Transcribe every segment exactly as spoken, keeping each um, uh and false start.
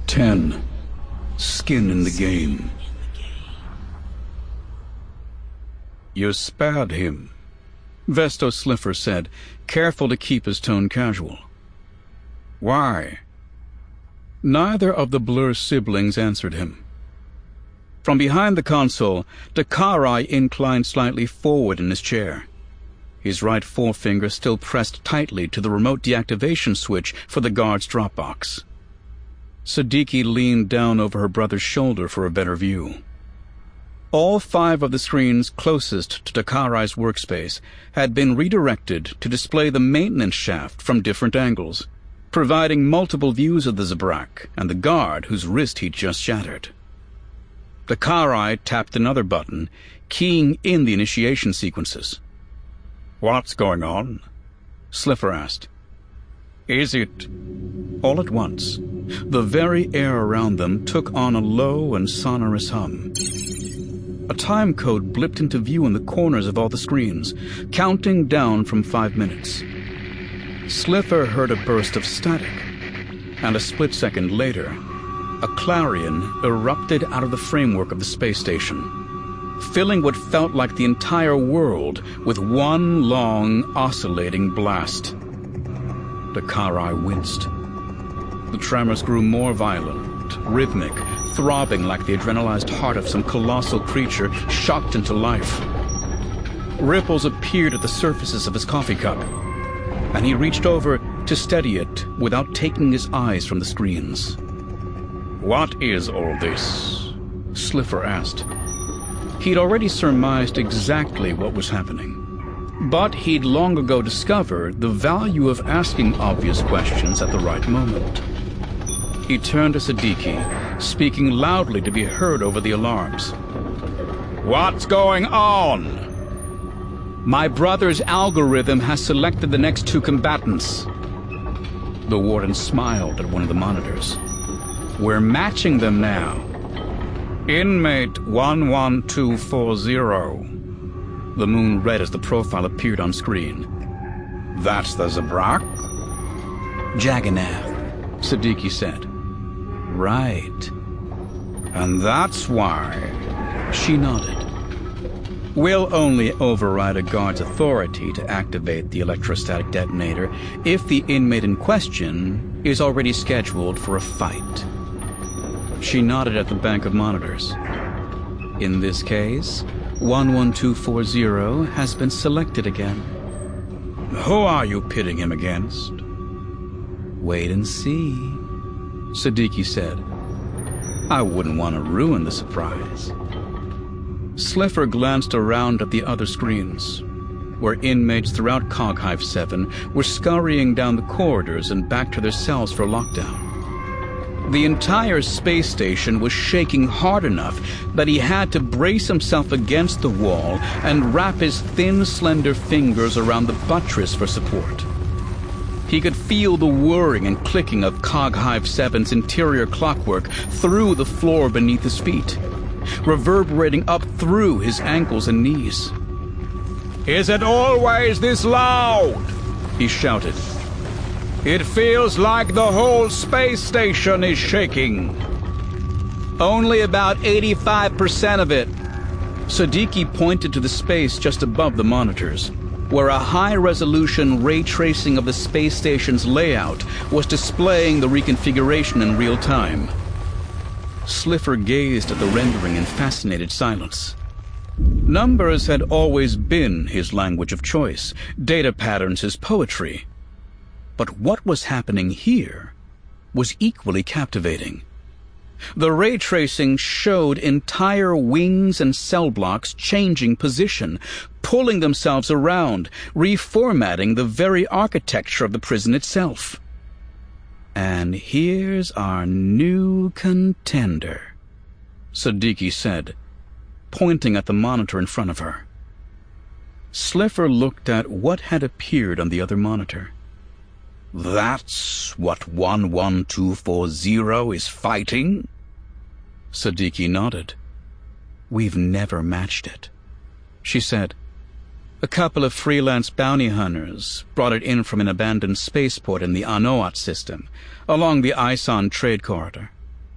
Ten. Skin in the game. You spared him, Vesto Slipher said, careful to keep his tone casual. Why? Neither of the Blur siblings answered him. From behind the console, Dakarai inclined slightly forward in his chair. His right forefinger still pressed tightly to the remote deactivation switch for the guard's dropbox. Siddiqui leaned down over her brother's shoulder for a better view. All five of the screens closest to Dakarai's workspace had been redirected to display the maintenance shaft from different angles, providing multiple views of the Zabrak and the guard whose wrist he'd just shattered. Dakarai tapped another button, keying in the initiation sequences. "What's going on?" Slipher asked. "Is it—" All at once, the very air around them took on a low and sonorous hum. A time code blipped into view in the corners of all the screens, counting down from five minutes. Slipher heard a burst of static, and a split second later, a clarion erupted out of the framework of the space station, filling what felt like the entire world with one long, oscillating blast. Dakarai winced. The tremors grew more violent, rhythmic, throbbing like the adrenalized heart of some colossal creature shocked into life. Ripples appeared at the surfaces of his coffee cup, and he reached over to steady it without taking his eyes from the screens. "What is all this?" Slipher asked. He'd already surmised exactly what was happening, but he'd long ago discovered the value of asking obvious questions at the right moment. He turned to Siddiqui, speaking loudly to be heard over the alarms. "What's going on?" "My brother's algorithm has selected the next two combatants." The warden smiled at one of the monitors. "We're matching them now. Inmate one one two four zero. The moon read as the profile appeared on screen. "That's the Zabrak?" "Jagannath," Siddiqui said. "Right. And that's why—" She nodded. "We'll only override a guard's authority to activate the electrostatic detonator if the inmate in question is already scheduled for a fight." She nodded at the bank of monitors. "In this case, one one two four zero has been selected again." "Who are you pitting him against?" "Wait and see," Siddiqui said. "I wouldn't want to ruin the surprise." Slipher glanced around at the other screens, where inmates throughout Coghive seven were scurrying down the corridors and back to their cells for lockdown. The entire space station was shaking hard enough that he had to brace himself against the wall and wrap his thin, slender fingers around the buttress for support. He could feel the whirring and clicking of Coghive seven's interior clockwork through the floor beneath his feet, reverberating up through his ankles and knees. "Is it always this loud?" he shouted. "It feels like the whole space station is shaking." "Only about eighty-five percent of it." Siddiqui pointed to the space just above the monitors, where a high-resolution ray tracing of the space station's layout was displaying the reconfiguration in real time. Slipher gazed at the rendering in fascinated silence. Numbers had always been his language of choice, data patterns his poetry. But what was happening here was equally captivating. The ray tracing showed entire wings and cell blocks changing position, pulling themselves around, reformatting the very architecture of the prison itself. "And here's our new contender," Siddiqui said, pointing at the monitor in front of her. Slipher looked at what had appeared on the other monitor. "That's what one one two four zero is fighting?" Siddiqui nodded. "We've never matched it," she said. "A couple of freelance bounty hunters brought it in from an abandoned spaceport in the Anoat system, along the Ison trade corridor.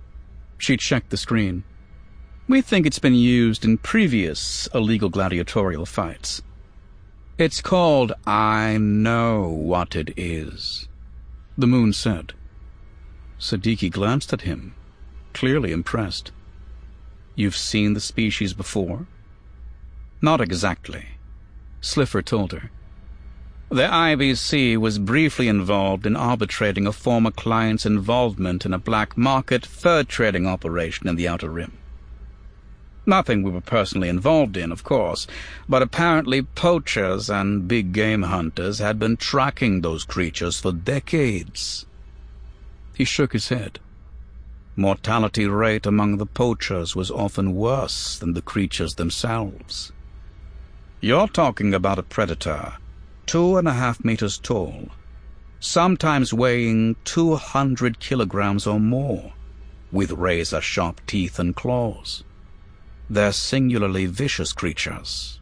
She checked the screen. We think it's been used in previous illegal gladiatorial fights. It's called I Know What It Is, the moon said. Siddiqui glanced at him, clearly impressed. You've seen the species before? Not exactly, Slipher told her. The I B C was briefly involved in arbitrating a former client's involvement in a black market fur trading operation in the Outer Rim. Nothing we were personally involved in, of course, but apparently poachers and big game hunters had been tracking those creatures for decades. He shook his head. Mortality rate among the poachers was often worse than the creatures themselves. You're talking about a predator, two and a half meters tall, sometimes weighing two hundred kilograms or more, with razor-sharp teeth and claws. They're singularly vicious creatures.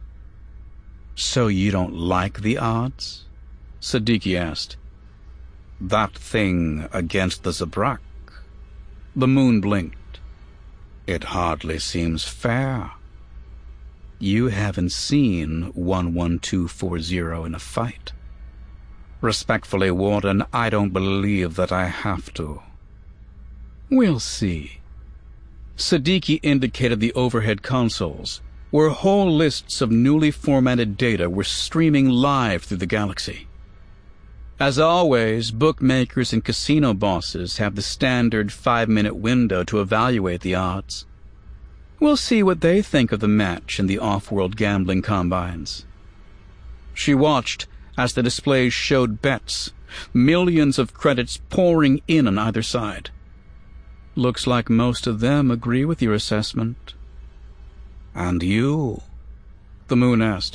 So you don't like the odds? Siddiqui asked. That thing against the Zabrak? The moon blinked. It hardly seems fair. You haven't seen one one two four zero in a fight. Respectfully, Warden, I don't believe that I have to. We'll see. Siddiqui indicated the overhead consoles, where whole lists of newly formatted data were streaming live through the galaxy. As always, bookmakers and casino bosses have the standard five-minute window to evaluate the odds. We'll see what they think of the match in the off-world gambling combines. She watched as the displays showed bets, millions of credits pouring in on either side. Looks like most of them agree with your assessment. And you? The moon asked.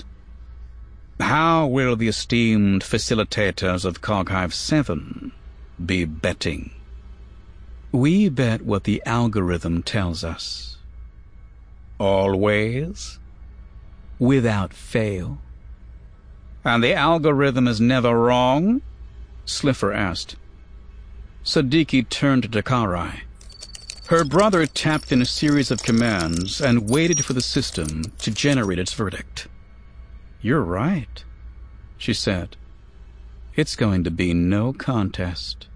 How will the esteemed facilitators of Coghive seven be betting? We bet what the algorithm tells us. Always? Without fail. And the algorithm is never wrong? Slipher asked. Siddiqui turned to Dakarai. Her brother tapped in a series of commands and waited for the system to generate its verdict. You're right, she said. It's going to be no contest.